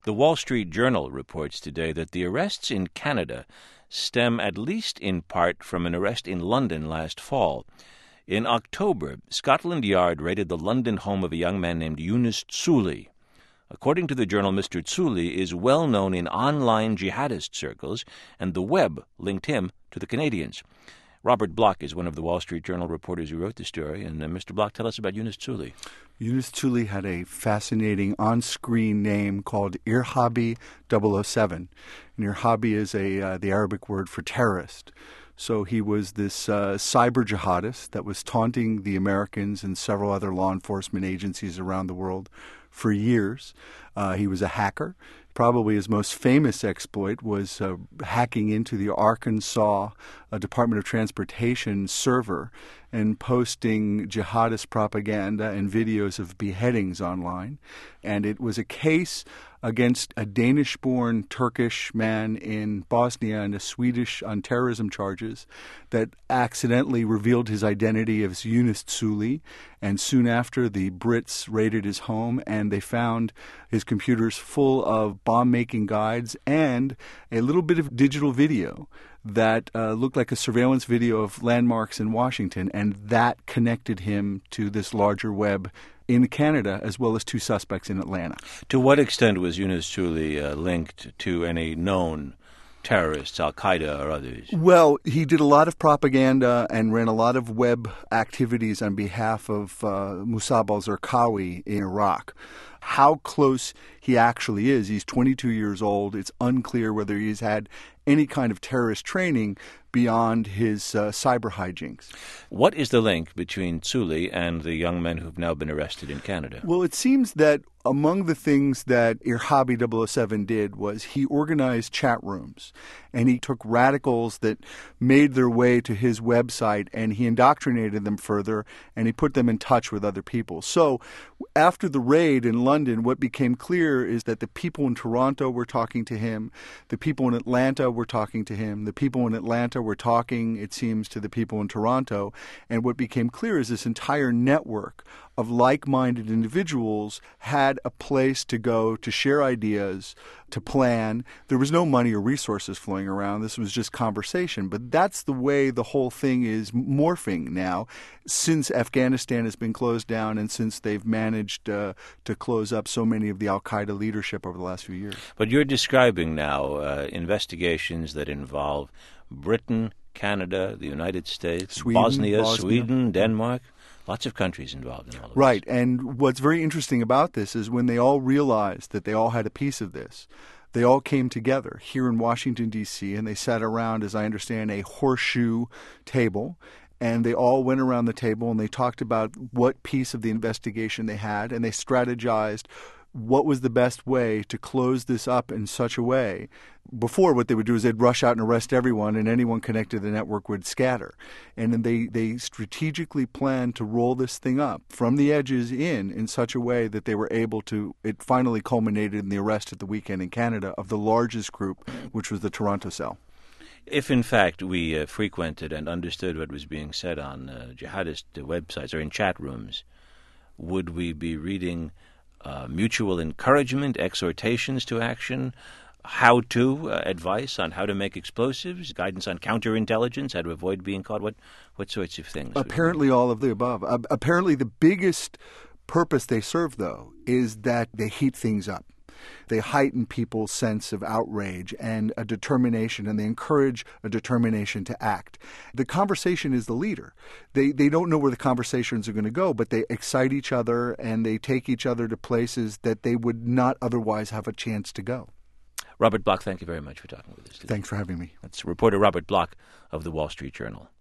The Wall Street Journal reports today that the arrests in Canada stem at least in part from an arrest in London last fall. In October, Scotland Yard raided the London home of a young man named Yunus Tsouli. According to the journal, Mr. Tsouli is well known in online jihadist circles, and the web linked him to the Canadians. Robert Block is one of the Wall Street Journal reporters who wrote the story. And Mr. Block, tell us about Yunus Tsouli. Yunus Tsouli had a fascinating on-screen name called Irhabi 007. And Irhabi is the Arabic word for terrorist. So he was this cyber jihadist that was taunting the Americans and several other law enforcement agencies around the world for years. He was a hacker. Probably his most famous exploit was hacking into the Arkansas Department of Transportation server and posting jihadist propaganda and videos of beheadings online. And it was a case against a Danish-born Turkish man in Bosnia and a Swedish on terrorism charges that accidentally revealed his identity as Yunus Tsouli. And soon after, the Brits raided his home and they found his computers full of bomb-making guides and a little bit of digital video that looked like a surveillance video of landmarks in Washington, and that connected him to this larger web in Canada, as well as two suspects in Atlanta. To what extent was Yunus Tsouli linked to any known terrorists, Al-Qaeda or others? Well, he did a lot of propaganda and ran a lot of web activities on behalf of Mossab al-Zarqawi in Iraq. How close he actually is, he's 22 years old. It's unclear whether he's had any kind of terrorist training beyond his cyber hijinks. What is the link between Tsouli and the young men who've now been arrested in Canada? Well, it seems that among the things that Irhabi 007 did was he organized chat rooms, and he took radicals that made their way to his website, and he indoctrinated them further, and he put them in touch with other people. So after the raid in London, what became clear is that the people in Toronto were talking to him, the people in Atlanta were talking to him, the people in Atlanta were talking, it seems, to the people in Toronto, and what became clear is this entire network of like-minded individuals had a place to go to share ideas, to plan. There was no money or resources flowing around. This was just conversation. But that's the way the whole thing is morphing now, since Afghanistan has been closed down and since they've managed to close up so many of the al-Qaeda leadership over the last few years. But you're describing now investigations that involve Britain, Canada, the United States, Bosnia, Sweden, Denmark. Lots of countries involved in all of this. Right. And what's very interesting about this is when they all realized that they all had a piece of this, they all came together here in Washington, D.C., and they sat around, as I understand, a horseshoe table. And they all went around the table and they talked about what piece of the investigation they had, and they strategized what was the best way to close this up in such a way. Before, what they would do is they'd rush out and arrest everyone, and anyone connected to the network would scatter. And then they strategically planned to roll this thing up from the edges in such a way that they were able to, it finally culminated in the arrest at the weekend in Canada of the largest group, which was the Toronto cell. If, in fact, we frequented and understood what was being said on jihadist websites or in chat rooms, would we be reading mutual encouragement, exhortations to action, how-to advice on how to make explosives, guidance on counterintelligence, how to avoid being caught? What sorts of things? Apparently all of the above. Apparently the biggest purpose they serve, though, is that they heat things up. They heighten people's sense of outrage and a determination, and they encourage a determination to act. The conversation is the leader. They don't know where the conversations are going to go, but they excite each other and they take each other to places that they would not otherwise have a chance to go. Robert Block, thank you very much for talking with us today. Thanks for having me. That's reporter Robert Block of the Wall Street Journal.